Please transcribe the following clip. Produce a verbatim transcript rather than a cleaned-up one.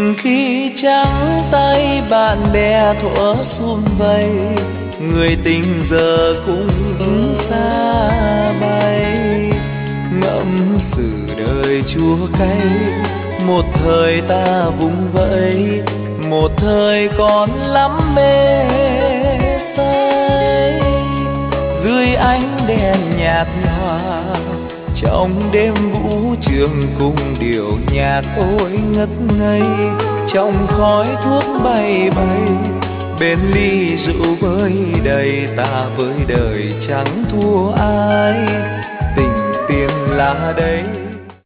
khi trắng tay bạn bè thuở sum vầy, người tình giờ cũng xa bay. Ngẫm sự đời chua cay, một thời ta vùng vẫy, một thời còn lắm mê say. Dưới ánh đèn nhạt nhòa, trong đêm vũ trường cùng điệu nhạc ôi ngất ngây, trong khói thuốc bay bay, bên ly rượu vơi đầy, ta với đời chẳng thua ai, tình tiền là đây.